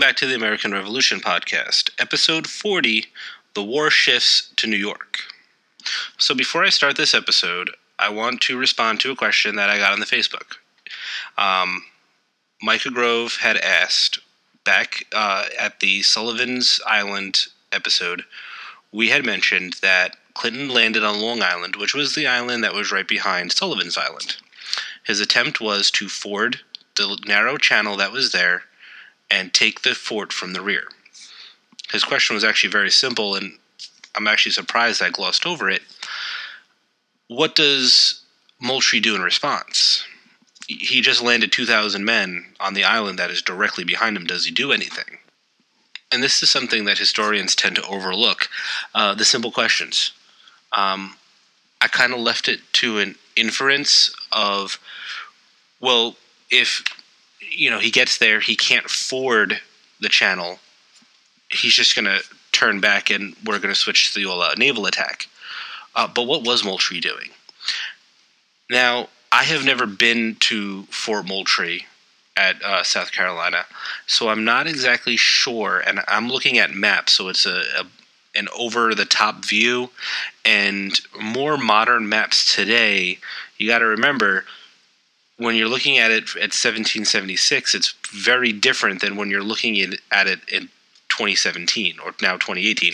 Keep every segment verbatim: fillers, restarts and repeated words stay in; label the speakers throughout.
Speaker 1: back to the American Revolution podcast, episode forty, The War Shifts to New York. So before I start this episode, I want to respond to a question that I got on the Facebook. Um, Micah Grove had asked, back uh, at the Sullivan's Island episode, we had mentioned that Clinton landed on Long Island, which was the island that was right behind Sullivan's Island. His attempt was to ford the narrow channel that was there and take the fort from the rear. His question was actually very simple, and I'm actually surprised I glossed over it. What does Moultrie do in response? He just landed two thousand men on the island that is directly behind him. Does he do anything? And this is something that historians tend to overlook, uh, the simple questions. Um, I kind of left it to an inference of, well, if you know, he gets there, he can't ford the channel, he's just going to turn back and we're going to switch to the uh, naval attack. Uh, but what was Moultrie doing? Now, I have never been to Fort Moultrie at uh, South Carolina, so I'm not exactly sure, and I'm looking at maps, so it's a, a an over-the-top view, and more modern maps today, you got to remember, when you're looking at it at seventeen seventy-six, it's very different than when you're looking at it in twenty seventeen or now twenty eighteen.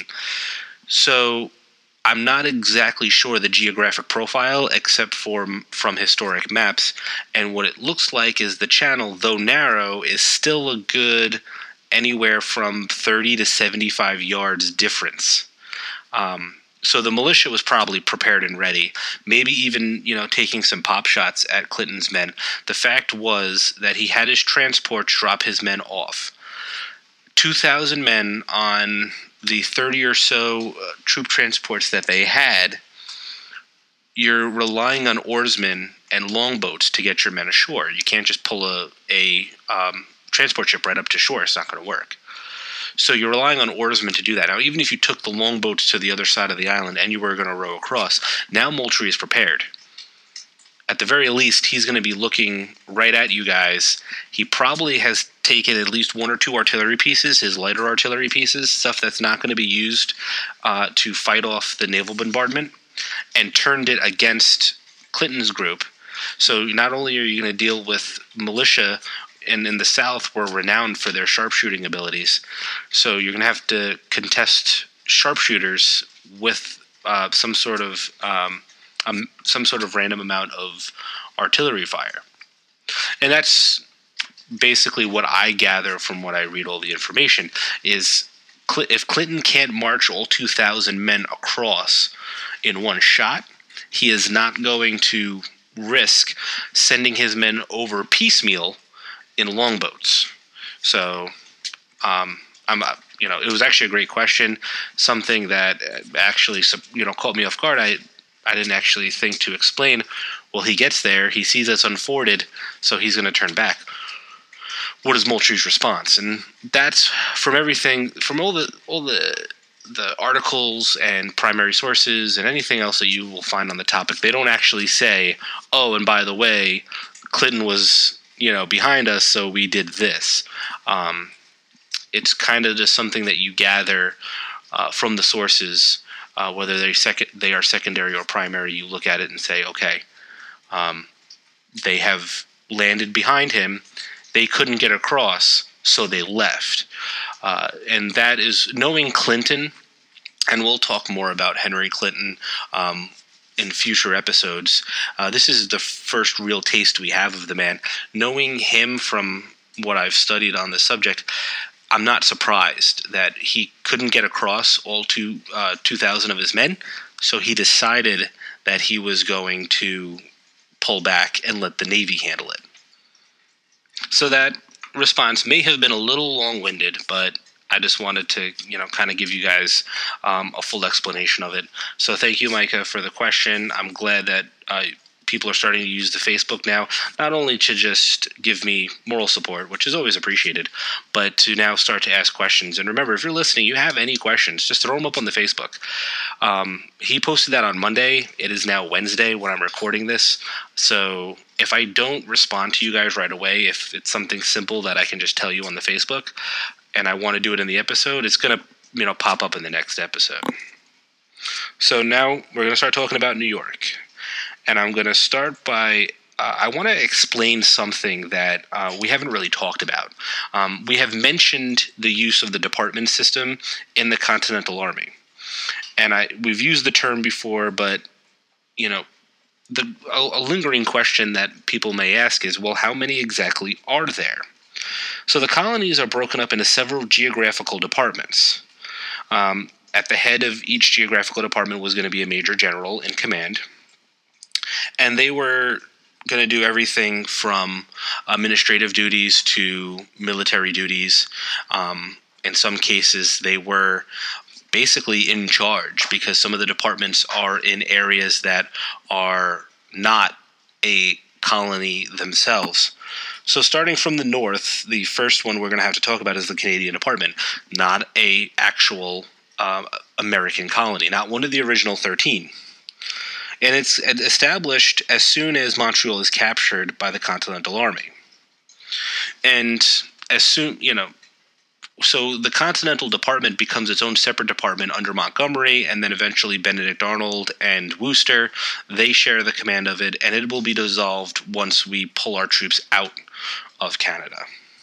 Speaker 1: So I'm not exactly sure the geographic profile except for from historic maps. And what it looks like is the channel, though narrow, is still a good anywhere from thirty to seventy-five yards difference. Um, So the militia was probably prepared and ready, maybe even, you know, taking some pop shots at Clinton's men. The fact was that he had his transports drop his men off. two thousand men on the thirty or so uh, troop transports that they had, you're relying on oarsmen and longboats to get your men ashore. You can't just pull a, a um, transport ship right up to shore. It's not going to work. So you're relying on oarsmen to do that. Now, even if you took the longboats to the other side of the island and you were going to row across, now Moultrie is prepared. At the very least, he's going to be looking right at you guys. He probably has taken at least one or two artillery pieces, his lighter artillery pieces, stuff that's not going to be used uh, to fight off the naval bombardment, and turned it against Clinton's group. So not only are you going to deal with militia, and in the South were renowned for their sharpshooting abilities. So you're going to have to contest sharpshooters with uh, some sort of um, um, some sort of random amount of artillery fire. And that's basically what I gather from what I read all the information is Cl- if Clinton can't march all two thousand men across in one shot, he is not going to risk sending his men over piecemeal in longboats. So, um, I'm, uh, you know, it was actually a great question, something that actually, you know, caught me off guard. I, I didn't actually think to explain. Well, he gets there, he sees us unforded, so he's going to turn back. What is Moultrie's response? And that's from everything, from all the all the the articles and primary sources and anything else that you will find on the topic. They don't actually say, oh, and by the way, Clinton was, you know, behind us, so we did this. Um, it's kind of just something that you gather uh, from the sources, uh, whether they sec- they are secondary or primary. You look at it and say, okay, um, they have landed behind him. They couldn't get across, so they left. Uh, and that is knowing Clinton, and we'll talk more about Henry Clinton um, in future episodes. Uh, this is the first real taste we have of the man. Knowing him from what I've studied on the subject, I'm not surprised that he couldn't get across all two, uh, two thousand of his men, so he decided that he was going to pull back and let the Navy handle it. So that response may have been a little long-winded, but I just wanted to, you know, kind of give you guys um, a full explanation of it. So thank you, Micah, for the question. I'm glad that uh, people are starting to use the Facebook now, not only to just give me moral support, which is always appreciated, but to now start to ask questions. And remember, if you're listening, you have any questions, just throw them up on the Facebook. Um, he posted that on Monday. It is now Wednesday when I'm recording this. So if I don't respond to you guys right away, if it's something simple that I can just tell you on the Facebook, and I want to do it in the episode, it's going to, you know, pop up in the next episode. So now we're going to start talking about New York. And I'm going to start by, uh, I want to explain something that uh, we haven't really talked about. Um, we have mentioned the use of the department system in the Continental Army. And I we've used the term before, but, you know, the a, a lingering question that people may ask is, well, how many exactly are there? So the colonies are broken up into several geographical departments. Um, at the head of each geographical department was going to be a major general in command. And they were going to do everything from administrative duties to military duties. Um, in some cases, they were basically in charge because some of the departments are in areas that are not a colony themselves. So starting from the north, the first one we're going to have to talk about is the Canadian Department, not a actual uh, American colony, not one of the original thirteen. And it's established as soon as Montreal is captured by the Continental Army. And as soon, you know, so the Continental Department becomes its own separate department under Montgomery, and then eventually Benedict Arnold and Wooster. They share the command of it, and it will be dissolved once we pull our troops out of Canada.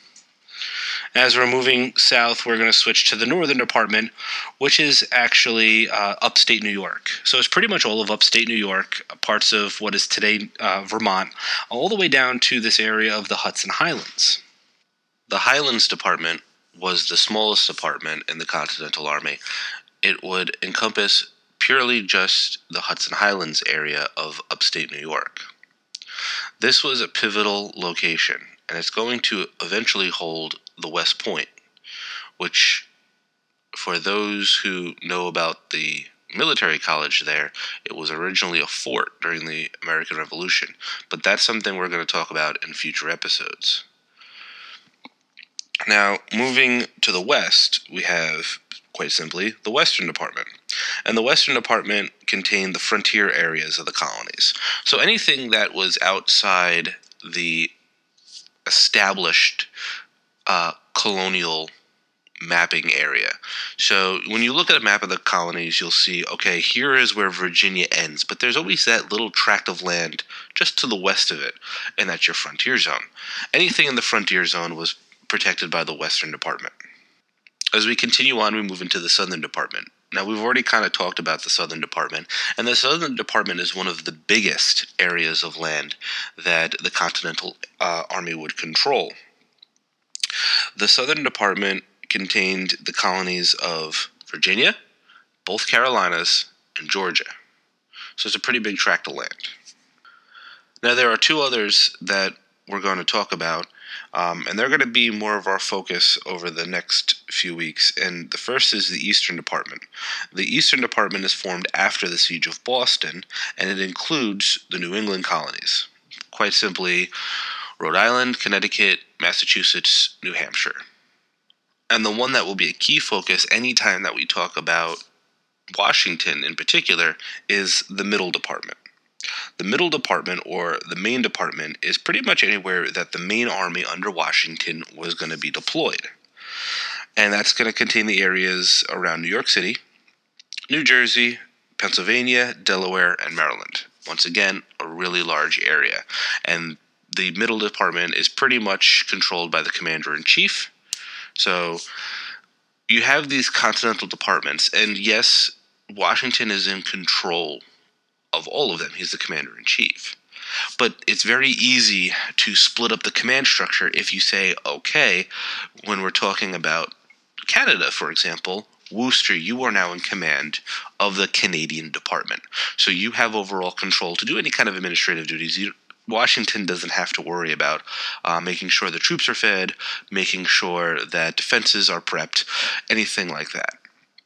Speaker 1: As we're moving south, we're going to switch to the Northern Department, which is actually uh, upstate New York. So it's pretty much all of upstate New York, parts of what is today uh, Vermont, all the way down to this area of the Hudson Highlands. The Highlands Department was the smallest department in the Continental Army. It would encompass purely just the Hudson Highlands area of upstate New York. This was a pivotal location, and it's going to eventually hold the West Point, which, for those who know about the military college there, it was originally a fort during the American Revolution, but that's something we're going to talk about in future episodes. Now, moving to the west, we have, quite simply, the Western Department. And the Western Department contained the frontier areas of the colonies. So anything that was outside the established uh, colonial mapping area. So when you look at a map of the colonies, you'll see, okay, here is where Virginia ends, but there's always that little tract of land just to the west of it, and that's your frontier zone. Anything in the frontier zone was protected by the Western Department. As we continue on, we move into the Southern Department. Now, we've already kind of talked about the Southern Department, and the Southern Department is one of the biggest areas of land that the Continental uh, Army would control. The Southern Department contained the colonies of Virginia, both Carolinas, and Georgia. So it's a pretty big tract of land. Now, there are two others that we're going to talk about, um, and they're going to be more of our focus over the next few weeks. And the first is the Eastern Department. The Eastern Department is formed after the Siege of Boston, and it includes the New England colonies. Quite simply, Rhode Island, Connecticut, Massachusetts, New Hampshire. And the one that will be a key focus anytime that we talk about Washington in particular is the Middle Department. The Middle Department, or the main department, is pretty much anywhere that the main army under Washington was going to be deployed. And that's going to contain the areas around New York City, New Jersey, Pennsylvania, Delaware, and Maryland. Once again, a really large area. And the Middle Department is pretty much controlled by the Commander-in-Chief. So you have these continental departments, and yes, Washington is in control of all of them. He's the Commander-in-Chief. But it's very easy to split up the command structure if you say, okay, when we're talking about Canada, for example, Wooster, you are now in command of the Canadian Department. So you have overall control to do any kind of administrative duties. You, Washington doesn't have to worry about uh, making sure the troops are fed, making sure that defenses are prepped, anything like that.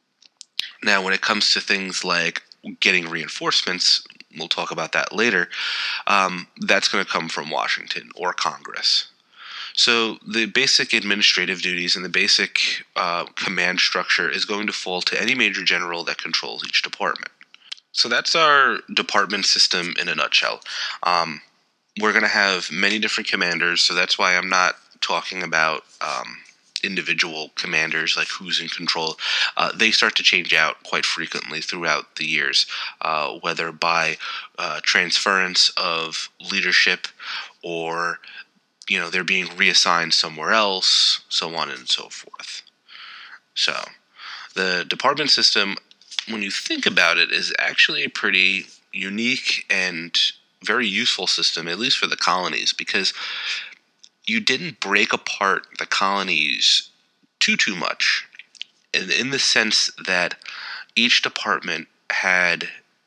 Speaker 1: Now, when it comes to things like getting reinforcements, we'll talk about that later, um, that's going to come from Washington or Congress. So the basic administrative duties and the basic uh, command structure is going to fall to any major general that controls each department. So that's our department system in a nutshell. Um, we're going to have many different commanders, so that's why I'm not talking about um, individual commanders, like who's in control, uh, they start to change out quite frequently throughout the years, uh, whether by uh, transference of leadership or, you know, they're being reassigned somewhere else, so on and so forth. So, the department system, when you think about it, is actually a pretty unique and very useful system, at least for the colonies, because you didn't break apart the colonies too, too much, in, in the sense that each department had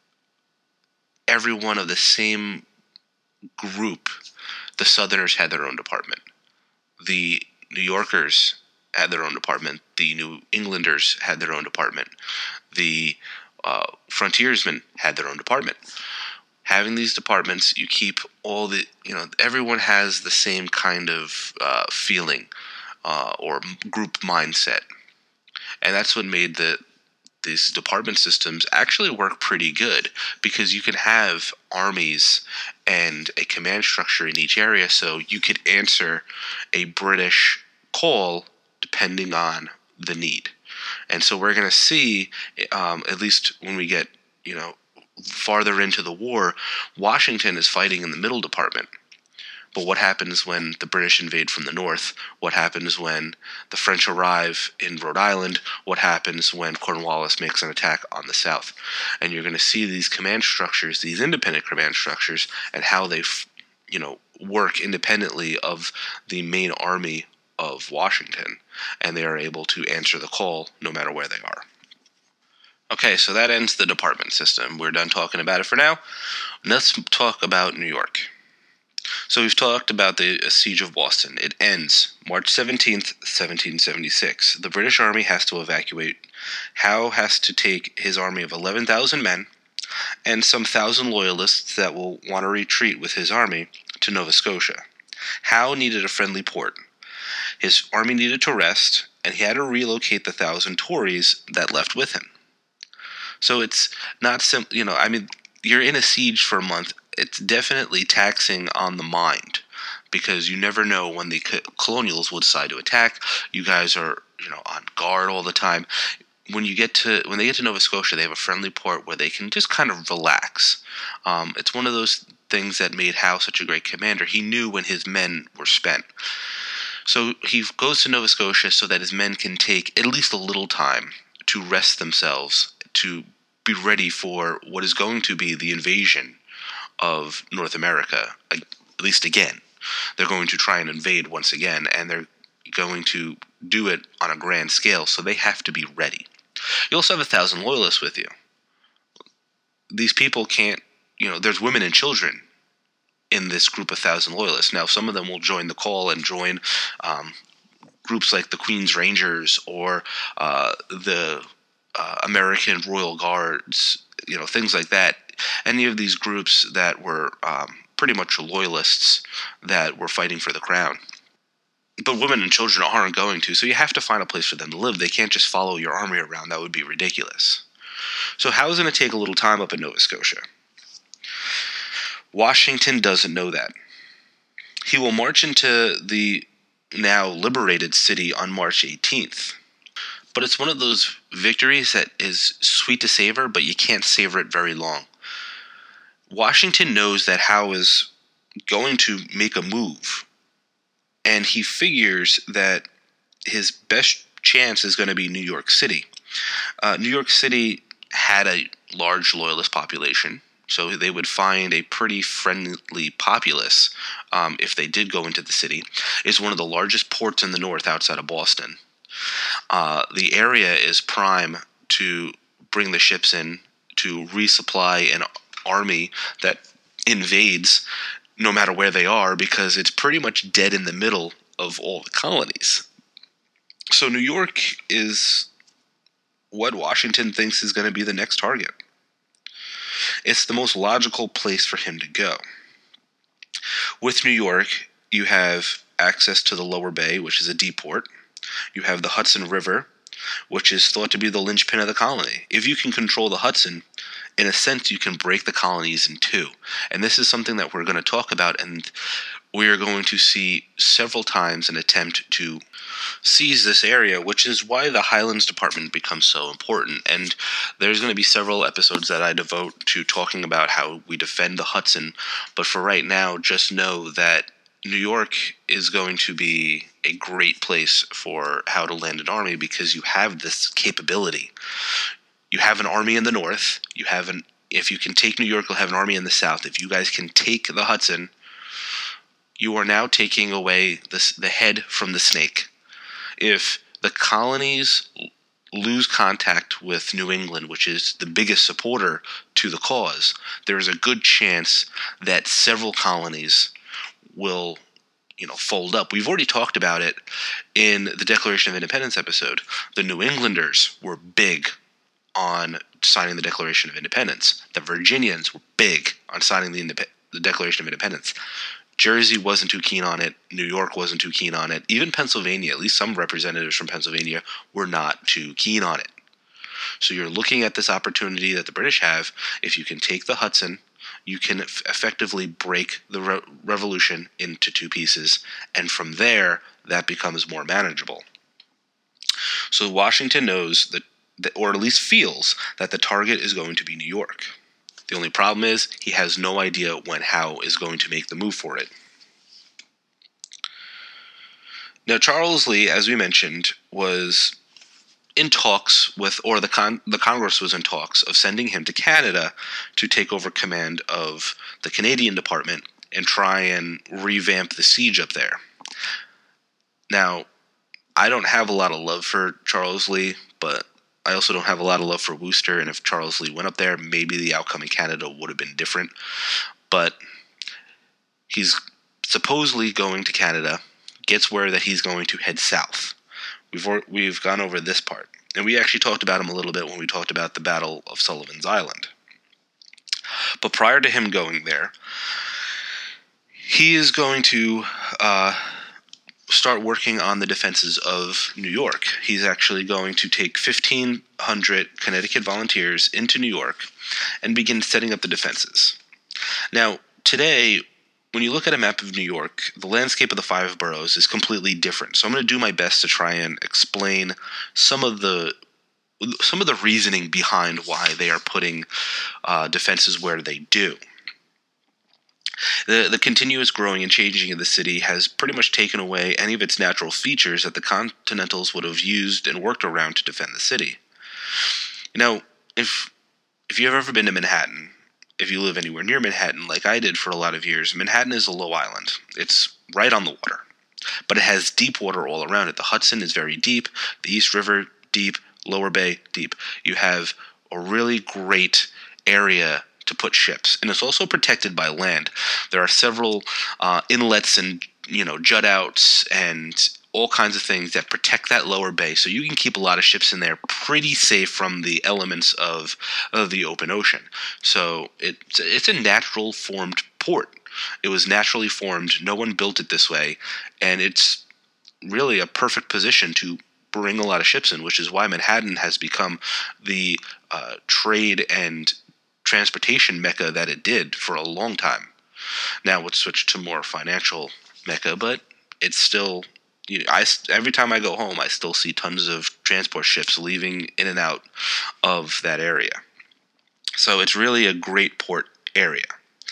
Speaker 1: everyone of the same group. The Southerners had their own department. The New Yorkers had their own department. The New Englanders had their own department. The uh, frontiersmen had their own department. Having these departments, you keep all the, you know, everyone has the same kind of uh, feeling uh, or group mindset. And that's what made the these department systems actually work pretty good, because you can have armies and a command structure in each area, so you could answer a British call depending on the need. And so we're going to see, um, at least when we get, you know, farther into the war, Washington is fighting in the middle department. But what happens when the British invade from the north? What happens when the French arrive in Rhode Island? What happens when Cornwallis makes an attack on the south? And you're going to see these command structures, these independent command structures, and how they, you know, work independently of the main army of Washington, and they are able to answer the call no matter where they are. Okay, so that ends the department system. We're done talking about it for now. Let's talk about New York. So we've talked about the Siege of Boston. It ends March seventeenth, seventeen seventy-six. The British Army has to evacuate. Howe has to take his army of eleven thousand men and some thousand loyalists that will want to retreat with his army to Nova Scotia. Howe needed a friendly port. His army needed to rest, and he had to relocate the thousand Tories that left with him. So it's not simple, you know, I mean, you're in a siege for a month. It's definitely taxing on the mind, because you never know when the colonials will decide to attack. You guys are, you know, on guard all the time. When you get to when they get to Nova Scotia, they have a friendly port where they can just kind of relax. Um, it's one of those things that made Howe such a great commander. He knew when his men were spent. So he goes to Nova Scotia so that his men can take at least a little time to rest themselves, to be ready for what is going to be the invasion of North America, at least again. They're going to try and invade once again, and they're going to do it on a grand scale, so they have to be ready. You also have a thousand loyalists with you. These people can't, you know, there's women and children in this group of thousand loyalists. Now, some of them will join the call and join um, groups like the Queen's Rangers or uh, the uh, American Royal Guards, you know, things like that. Any of these groups that were um, pretty much loyalists that were fighting for the crown. But women and children aren't going to, so you have to find a place for them to live. They can't just follow your army around. That would be ridiculous. So Howe's going to take a little time up in Nova Scotia. Washington doesn't know that. He will march into the now liberated city on March eighteenth. But it's one of those victories that is sweet to savor, but you can't savor it very long. Washington knows that Howe is going to make a move, and he figures that his best chance is going to be New York City. Uh, New York City had a large loyalist population, so they would find a pretty friendly populace um, if they did go into the city. It's one of the largest ports in the north outside of Boston. Uh, the area is prime to bring the ships in to resupply an army that invades no matter where they are, because it's pretty much dead in the middle of all the colonies. So New York is what Washington thinks is going to be the next target. It's the most logical place for him to go. With New York, you have access to the Lower Bay, which is a deep port. You have the Hudson River, which is thought to be the linchpin of the colony. If you can control the Hudson, in a sense, you can break the colonies in two. And this is something that we're going to talk about and we are going to see several times an attempt to seize this area, which is why the Highlands Department becomes so important. And there's going to be several episodes that I devote to talking about how we defend the Hudson. But for right now, just know that New York is going to be a great place for how to land an army, because you have this capability. You have an army in the north. You have an if you can take New York, you'll have an army in the south. If you guys can take the Hudson, you are now taking away the the head from the snake. If the colonies lose contact with New England, which is the biggest supporter to the cause, there is a good chance that several colonies will, you know, fold up. We've already talked about it in the Declaration of Independence episode. The New Englanders were big on signing the Declaration of Independence. The Virginians were big on signing the, Indep- the Declaration of Independence. Jersey wasn't too keen on it. New York wasn't too keen on it. Even Pennsylvania, at least some representatives from Pennsylvania, were not too keen on it. So you're looking at this opportunity that the British have. If you can take the Hudson, you can f- effectively break the re- revolution into two pieces, and from there, that becomes more manageable. So Washington knows that, that, or at least feels, that the target is going to be New York. The only problem is he has no idea when Howe is going to make the move for it. Now, Charles Lee, as we mentioned, was in talks with, or the con- the Congress was in talks of sending him to Canada to take over command of the Canadian Department and try and revamp the siege up there. Now, I don't have a lot of love for Charles Lee, but I also don't have a lot of love for Wooster, and if Charles Lee went up there, maybe the outcome in Canada would have been different. But he's supposedly going to Canada, gets word that he's going to head south. We've we've gone over this part, and we actually talked about him a little bit when we talked about the Battle of Sullivan's Island. But prior to him going there, he is going to uh, start working on the defenses of New York. He's actually going to take fifteen hundred Connecticut volunteers into New York and begin setting up the defenses. Now, today, when you look at a map of New York, the landscape of the five boroughs is completely different. So I'm going to do my best to try and explain some of the some of the reasoning behind why they are putting uh, defenses where they do. The, the continuous growing and changing of the city has pretty much taken away any of its natural features that the Continentals would have used and worked around to defend the city. You know, if if you've ever been to Manhattan, if you live anywhere near Manhattan, like I did for a lot of years, Manhattan is a low island. It's right on the water, but it has deep water all around it. The Hudson is very deep, the East River deep, Lower Bay deep. You have a really great area to put ships, and it's also protected by land. There are several uh, inlets and, you know, jut outs and all kinds of things that protect that lower bay, so you can keep a lot of ships in there pretty safe from the elements of, of the open ocean. So it, it's a natural formed port. It was naturally formed. No one built it this way, and it's really a perfect position to bring a lot of ships in, which is why Manhattan has become the uh, trade and transportation mecca that it did for a long time. Now it's switched to more financial mecca, but it's still, you know, I, every time I go home, I still see tons of transport ships leaving in and out of that area. So it's really a great port area.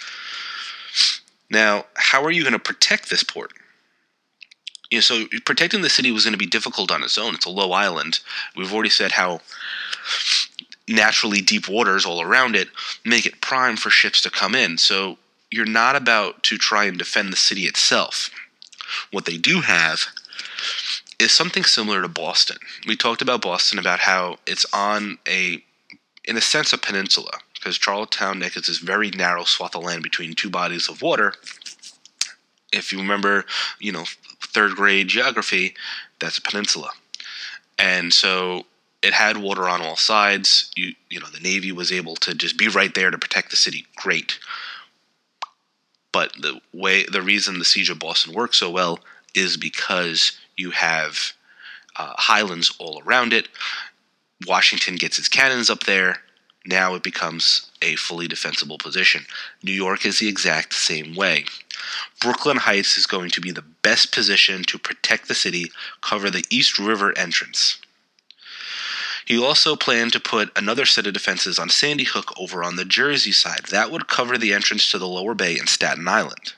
Speaker 1: Now, how are you going to protect this port? You know, so protecting the city was going to be difficult on its own. It's a low island. We've already said how naturally deep waters all around it make it prime for ships to come in. So you're not about to try and defend the city itself. What they do have is something similar to Boston. We talked about Boston, about how it's on a, in a sense, a peninsula, because Charlestown Neck is this very narrow swath of land between two bodies of water. If you remember, you know, third grade geography, that's a peninsula. And so it had water on all sides. You you know, the Navy was able to just be right there to protect the city. Great. But the way, the reason the siege of Boston worked so well is because you have uh, highlands all around it. Washington gets his cannons up there. now it becomes a fully defensible position. New York is the exact same way. Brooklyn Heights is going to be the best position to protect the city, cover the East River entrance. He also planned to put another set of defenses on Sandy Hook over on the Jersey side. That would cover the entrance to the Lower Bay and Staten Island.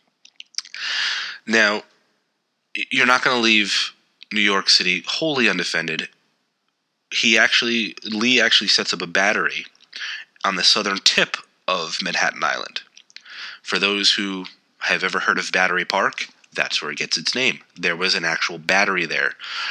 Speaker 1: Now, you're not going to leave New York City wholly undefended. He actually, Lee actually sets up a battery on the southern tip of Manhattan Island. For those who have ever heard of Battery Park, that's where it gets its name. There was an actual battery there.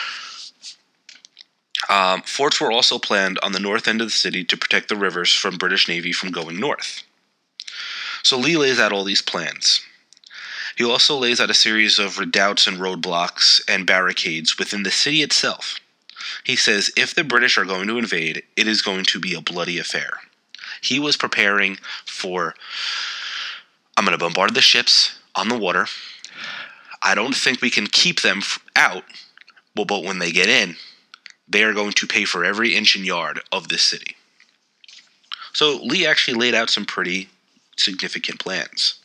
Speaker 1: Um, forts were also planned on the north end of the city to protect the rivers from British Navy from going north. So Lee lays out all these plans. He also lays out a series of redoubts and roadblocks and barricades within the city itself. He says if the British are going to invade, it is going to be a bloody affair. He was preparing for, I'm going to bombard the ships on the water. I don't think we can keep them out, well, but when they get in, they are going to pay for every inch and yard of this city. So Lee actually laid out some pretty significant plans.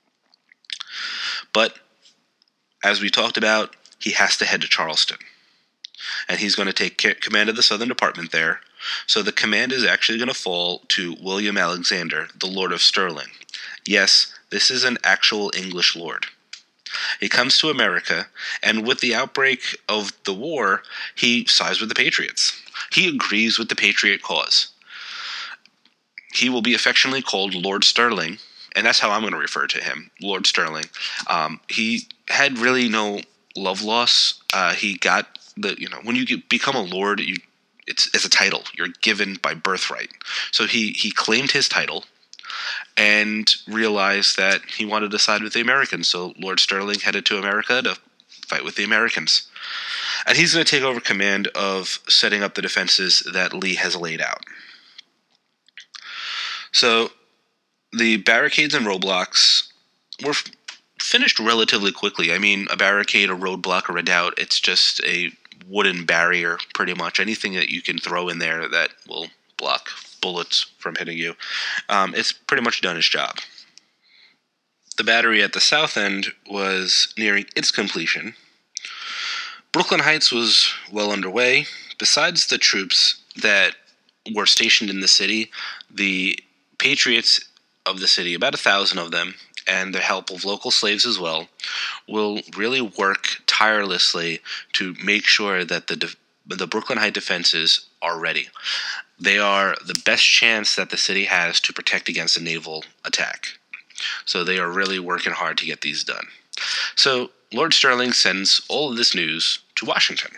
Speaker 1: But, as we talked about, he has to head to Charleston. And he's going to take command of the Southern Department there. So the command is actually going to fall to William Alexander, the Lord of Stirling. Yes, this is an actual English lord. He comes to America, and with the outbreak of the war, he sides with the Patriots. He agrees with the Patriot cause. He will be affectionately called Lord Stirling, and that's how I'm going to refer to him, Lord Stirling. Um, he had really no love loss. Uh, he got the, you know, when you get, become a lord, you it's it's a title. You're given by birthright. So he, he claimed his title and realized that he wanted to side with the Americans. So Lord Stirling headed to America to fight with the Americans. And he's going to take over command of setting up the defenses that Lee has laid out. So the barricades and roadblocks were f- finished relatively quickly. I mean, a barricade, a roadblock, a redoubt, it's just a wooden barrier, pretty much. Anything that you can throw in there that will block bullets from hitting you. Um, it's pretty much done its job. The battery at the south end was nearing its completion. Brooklyn Heights was well underway. Besides the troops that were stationed in the city, the Patriots of the city, about a thousand of them, and the help of local slaves as well, will really work tirelessly to make sure that the de- the Brooklyn Heights defenses are ready. They are the best chance that the city has to protect against a naval attack. So they are really working hard to get these done. So Lord Stirling sends all of this news to Washington.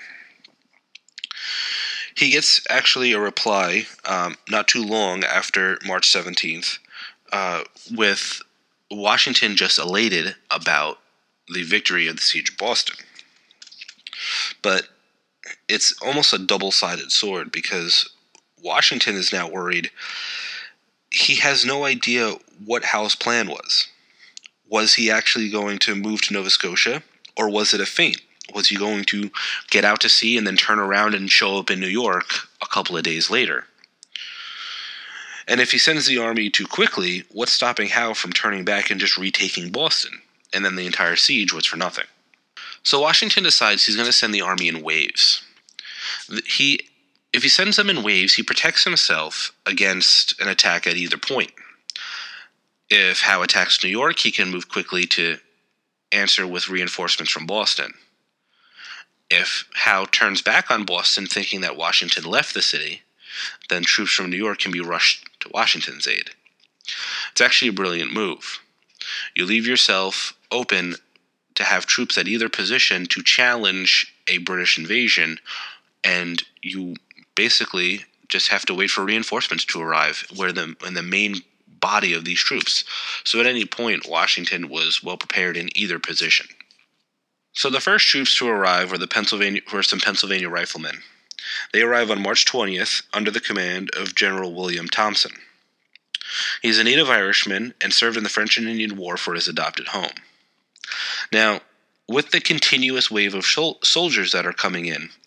Speaker 1: He gets actually a reply um, not too long after March seventeenth uh, with Washington just elated about the victory of the siege of Boston. But it's almost a double-sided sword because Washington is now worried. He has no idea what Howe's plan was. Was he actually going to move to Nova Scotia, or was it a feint? Was he going to get out to sea and then turn around and show up in New York a couple of days later? And if he sends the army too quickly, what's stopping Howe from turning back and just retaking Boston? And then the entire siege was for nothing. So Washington decides he's going to send the army in waves. He, if he sends them in waves, he protects himself against an attack at either point. If Howe attacks New York, he can move quickly to answer with reinforcements from Boston. If Howe turns back on Boston thinking that Washington left the city, then troops from New York can be rushed to Washington's aid. It's actually a brilliant move. You leave yourself open to have troops at either position to challenge a British invasion, and you basically just have to wait for reinforcements to arrive where the, in the main body of these troops. So at any point, Washington was well prepared in either position. So the first troops to arrive were the Pennsylvania, were some Pennsylvania riflemen. They arrive on March twentieth under the command of General William Thompson. He's a native Irishman and served in the French and Indian War for his adopted home. Now, with the continuous wave of shol- soldiers that are coming in,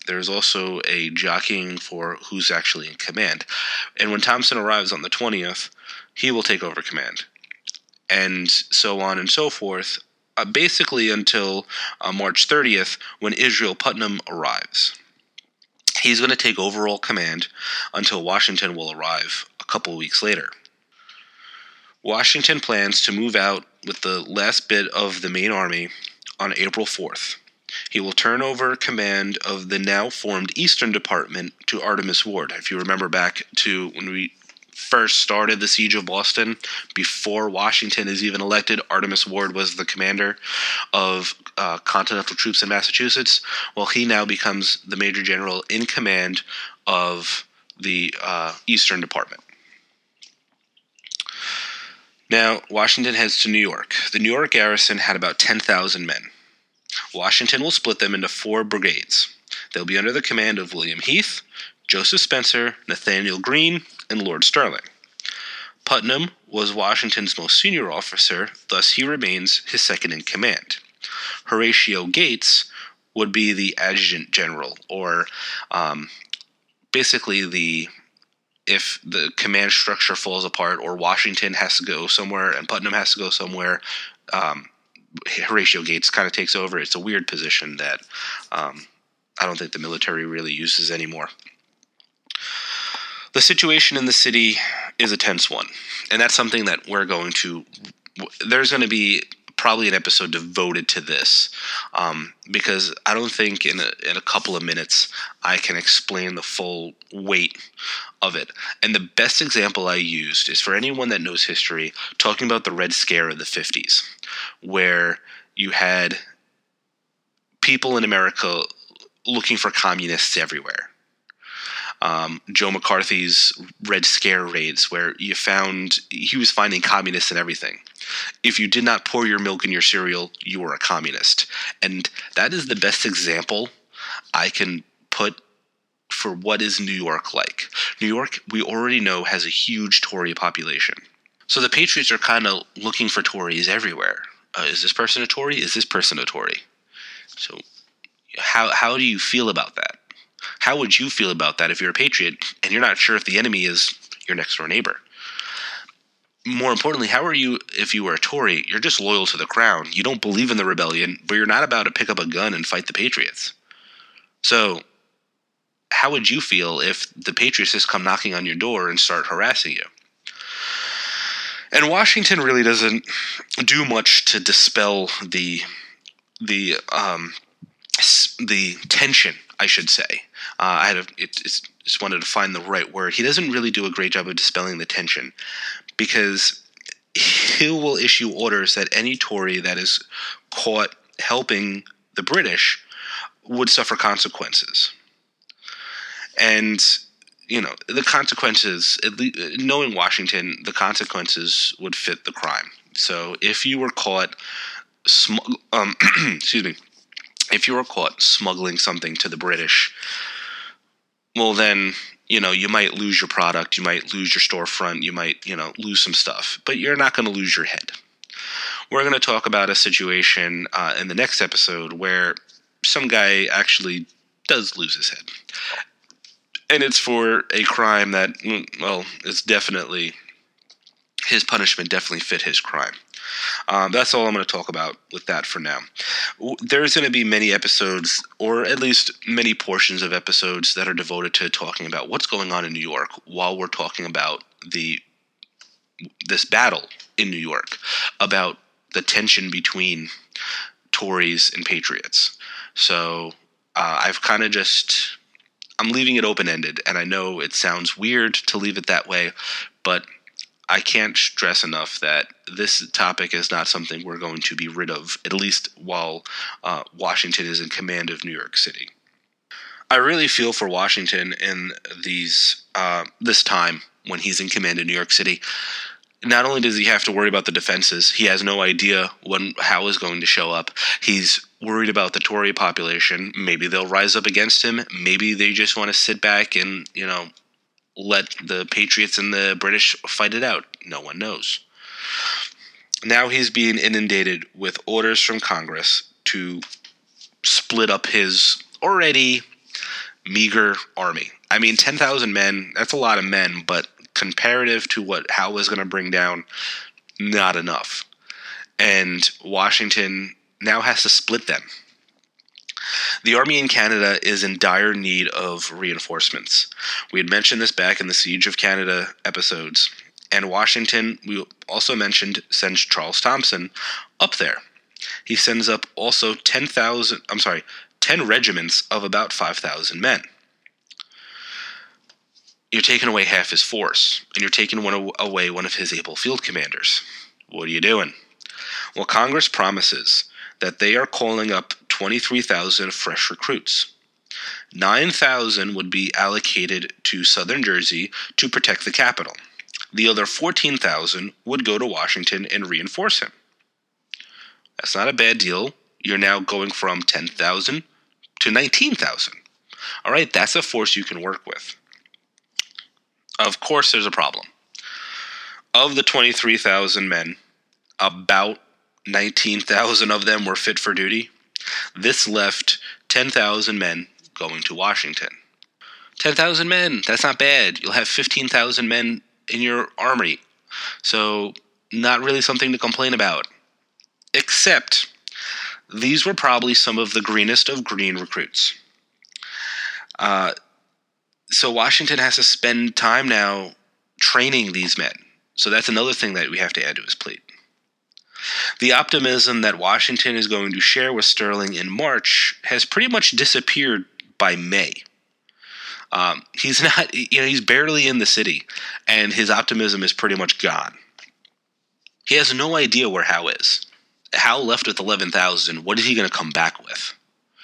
Speaker 1: there's also a jockeying for who's actually in command. And when Thompson arrives on the twentieth, he will take over command. And so on and so forth, uh, basically until uh, March thirtieth, when Israel Putnam arrives. He's going to take overall command until Washington will arrive a couple weeks later. Washington plans to move out with the last bit of the main army on April fourth. He will turn over command of the now formed Eastern Department to Artemus Ward. If you remember back to when we first started the siege of Boston, before Washington is even elected, Artemus Ward was the commander of uh, Continental troops in Massachusetts. Well, he now becomes the major general in command of the uh, Eastern Department. Now, Washington heads to New York. The New York garrison had about ten thousand men. Washington will split them into four brigades. They'll be under the command of William Heath, Joseph Spencer, Nathaniel Greene, and Lord Stirling. Putnam was Washington's most senior officer, thus he remains his second in command. Horatio Gates would be the adjutant general, or um, basically the if the command structure falls apart or Washington has to go somewhere and Putnam has to go somewhere, um, Horatio Gates kind of takes over. It's a weird position that um, I don't think the military really uses anymore. The situation in the city is a tense one, and that's something that we're going to – there's going to be probably an episode devoted to this um, because I don't think in a, in a couple of minutes I can explain the full weight of it. And the best example I used is for anyone that knows history, talking about the Red Scare of the fifties, where you had people in America looking for communists everywhere. Um, Joe McCarthy's Red Scare raids, where you found he was finding communists in everything. If you did not pour your milk in your cereal, you were a communist. And that is the best example I can put for what is New York like. New York, we already know, has a huge Tory population. So the Patriots are kind of looking for Tories everywhere. Uh, is this person a Tory? Is this person a Tory? So how how do you feel about that? How would you feel about that if you're a patriot and you're not sure if the enemy is your next door neighbor? More importantly, how are you if you were a Tory? You're just loyal to the crown. You don't believe in the rebellion, but you're not about to pick up a gun and fight the Patriots. So how would you feel if the Patriots just come knocking on your door and start harassing you? And Washington really doesn't do much to dispel the the um, the tension, I should say. Uh, I had a, it, it's, just wanted to find the right word. He doesn't really do a great job of dispelling the tension because he will issue orders that any Tory that is caught helping the British would suffer consequences. And, you know, the consequences, at least, knowing Washington, the consequences would fit the crime. So if you were caught, sm- um, excuse me, if you were caught smuggling something to the British, well then, you know, you might lose your product, you might lose your storefront, you might, you know, lose some stuff, but you're not going to lose your head. We're going to talk about a situation uh, in the next episode where some guy actually does lose his head. And it's for a crime that, well, it's definitely, his punishment definitely fit his crime. Um, that's all I'm going to talk about with that for now. There's going to be many episodes, or at least many portions of episodes, that are devoted to talking about what's going on in New York while we're talking about the this battle in New York, about the tension between Tories and Patriots. So uh, I've kind of just, I'm leaving it open-ended, and I know it sounds weird to leave it that way, but I can't stress enough that this topic is not something we're going to be rid of, at least while uh, Washington is in command of New York City. I really feel for Washington in these uh, this time when he's in command of New York City. Not only does he have to worry about the defenses, he has no idea when Howe is going to show up. He's worried about the Tory population. Maybe they'll rise up against him. Maybe they just want to sit back and, you know, let the Patriots and the British fight it out. No one knows. Now he's being inundated with orders from Congress to split up his already meager army. I mean, ten thousand men, that's a lot of men, but comparative to what Howe was going to bring down, not enough. And Washington now has to split them. The army in Canada is in dire need of reinforcements. We had mentioned this back in the Siege of Canada episodes. And Washington, we also mentioned, sends Charles Thompson up there. He sends up also ten thousand, I'm sorry, ten regiments of about five thousand men. You're taking away half his force, and you're taking one away one of his able field commanders. What are you doing? Well, Congress promises that they are calling up twenty-three thousand fresh recruits. nine thousand would be allocated to southern Jersey to protect the capital. The other fourteen thousand would go to Washington and reinforce him. That's not a bad deal. You're now going from ten thousand to nineteen thousand. All right, that's a force you can work with. Of course, there's a problem. Of the twenty-three thousand men, about nineteen thousand of them were fit for duty. This left ten thousand men going to Washington. ten thousand men, that's not bad. You'll have fifteen thousand men in your army. So, not really something to complain about. Except, these were probably some of the greenest of green recruits. Uh, so Washington has to spend time now training these men. So that's another thing that we have to add to his plate. The optimism that Washington is going to share with Sterling in March has pretty much disappeared by May. Um, he's not, you know, he's barely in the city, and his optimism is pretty much gone. He has no idea where Howe is. Howe left with eleven thousand. What is he going to come back with?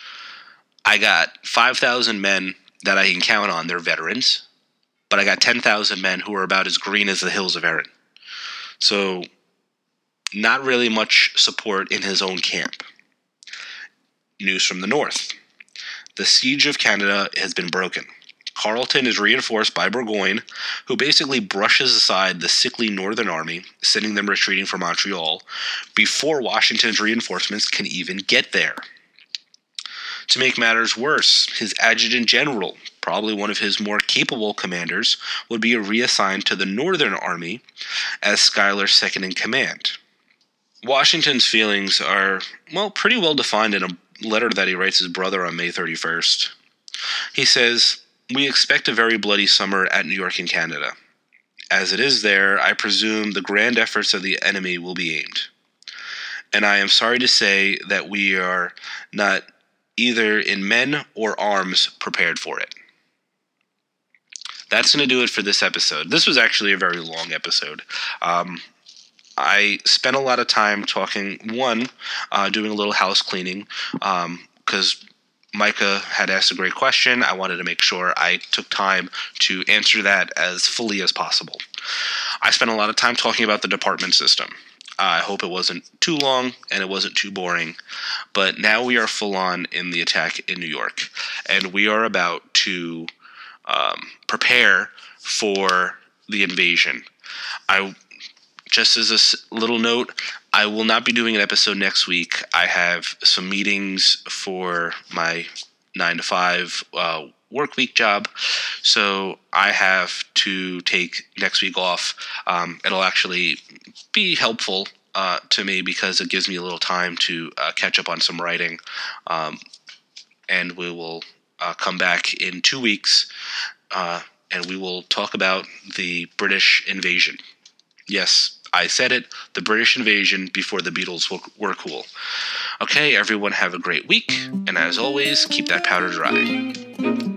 Speaker 1: I got five thousand men that I can count on. They're veterans. But I got ten thousand men who are about as green as the hills of Erin. So, not really much support in his own camp. News from the north. The siege of Canada has been broken. Carleton is reinforced by Burgoyne, who basically brushes aside the sickly Northern Army, sending them retreating for Montreal, before Washington's reinforcements can even get there. To make matters worse, his adjutant general, probably one of his more capable commanders, would be reassigned to the Northern Army as Schuyler's second in command. Washington's feelings are, well, pretty well defined in a letter that he writes his brother on May thirty-first. He says, "We expect a very bloody summer at New York and Canada. As it is there, I presume the grand efforts of the enemy will be aimed. And I am sorry to say that we are not either in men or arms prepared for it." That's going to do it for this episode. This was actually a very long episode. Um, I spent a lot of time talking, one, uh, doing a little house cleaning, because um, Micah had asked a great question. I wanted to make sure I took time to answer that as fully as possible. I spent a lot of time talking about the department system. Uh, I hope it wasn't too long and it wasn't too boring. But now we are full on in the attack in New York. And we are about to um, prepare for the invasion. I, just as a s- little note, I will not be doing an episode next week. I have some meetings for my nine to five uh, work week job. So I have to take next week off. Um, it'll actually be helpful uh, to me because it gives me a little time to uh, catch up on some writing. Um, and we will uh, come back in two weeks uh, and we will talk about the British invasion. Yes, I said it, the British invasion before the Beatles were cool. Okay, everyone have a great week, and as always, keep that powder dry.